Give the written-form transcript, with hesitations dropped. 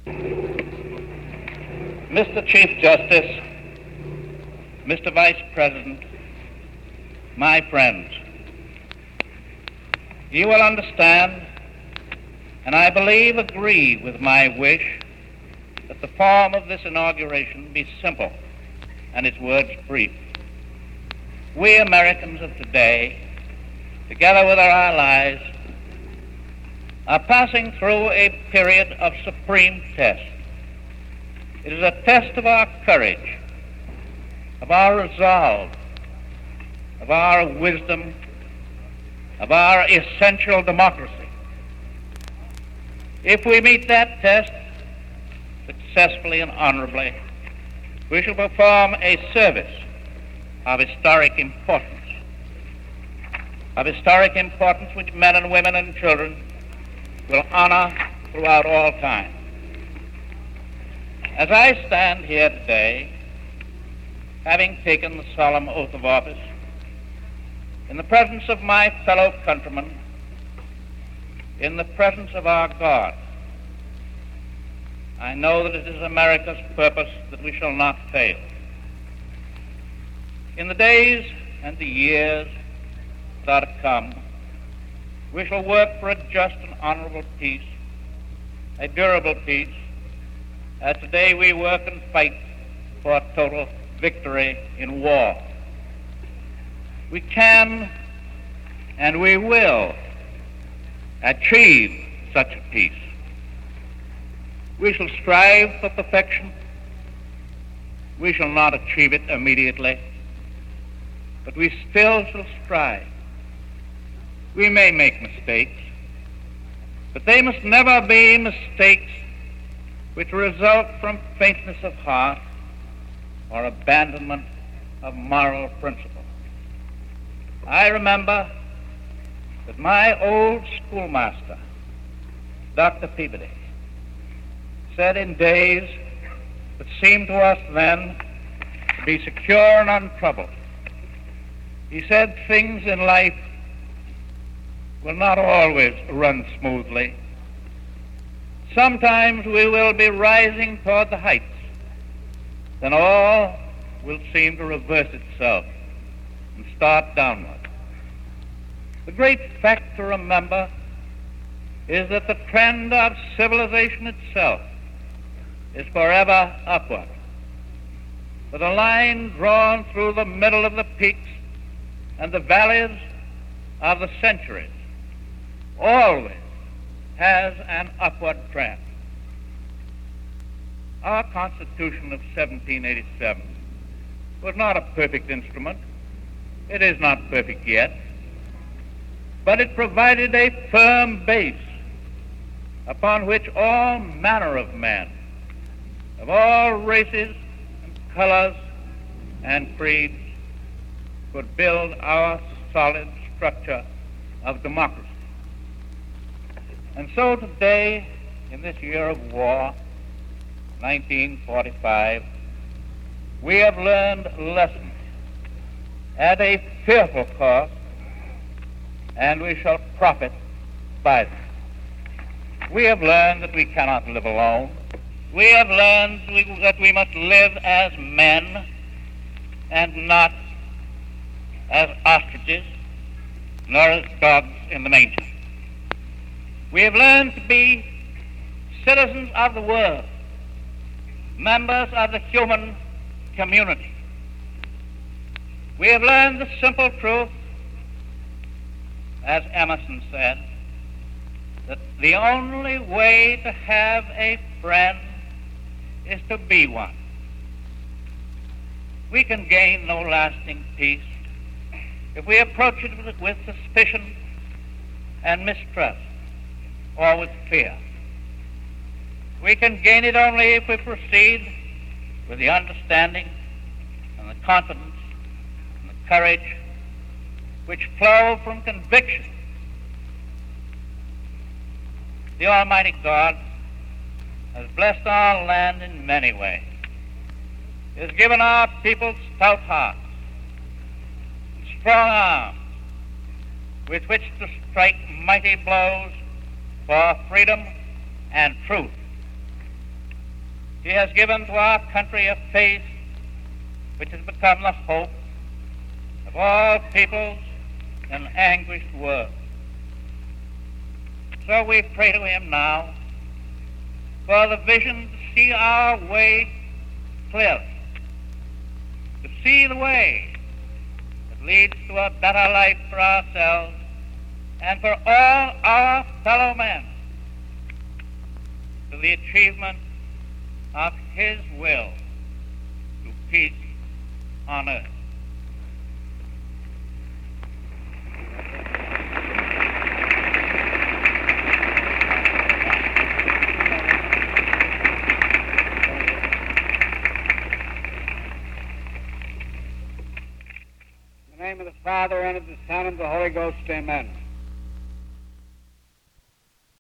Mr. Chief Justice, Mr. Vice President, my friends, you will understand, and I believe agree with my wish, that the form of this inauguration be simple and its words brief. We Americans of today, together with our allies, are passing through a period of supreme test. It is a test of our courage, of our resolve, of our wisdom, of our essential democracy. If we meet that test successfully and honorably, we shall perform a service of historic importance which men and women and children will honor throughout all time. As I stand here today, having taken the solemn oath of office, in the presence of my fellow countrymen, in the presence of our God, I know that it is America's purpose that we shall not fail. In the days and the years that are to come, we shall work for a just and honorable peace, a durable peace, as today we work and fight for a total victory in war. We can and we will achieve such a peace. We shall strive for perfection. We shall not achieve it immediately, but we still shall strive. We may make mistakes, but they must never be mistakes which result from faintness of heart or abandonment of moral principle. I remember that my old schoolmaster, Dr. Peabody, said in days that seemed to us then to be secure and untroubled, he said things in life will not always run smoothly. Sometimes we will be rising toward the heights, then all will seem to reverse itself and start downward. The great fact to remember is that the trend of civilization itself is forever upward, with a line drawn through the middle of the peaks and the valleys of the centuries always has an upward trend. Our Constitution of 1787 was not a perfect instrument. It is not perfect yet, but it provided a firm base upon which all manner of men, of all races and colors and creeds, could build our solid structure of democracy. And so today, in this year of war, 1945, we have learned lessons at a fearful cost, and we shall profit by them. We have learned that we cannot live alone. We have learned that we must live as men and not as ostriches, nor as dogs in the manger. We have learned to be citizens of the world, members of the human community. We have learned the simple truth, as Emerson said, that the only way to have a friend is to be one. We can gain no lasting peace if we approach it with suspicion and mistrust, or with fear. We can gain it only if we proceed with the understanding and the confidence and the courage which flow from conviction. The Almighty God has blessed our land in many ways. He has given our people stout hearts and strong arms with which to strike mighty blows for freedom and truth. He has given to our country a faith which has become the hope of all peoples in an anguished world. So we pray to him now for the vision to see our way clearly, to see the way that leads to a better life for ourselves and for all our fellow men, to the achievement of his will to peace on earth. In the name of the Father, and of the Son, and of the Holy Ghost, amen.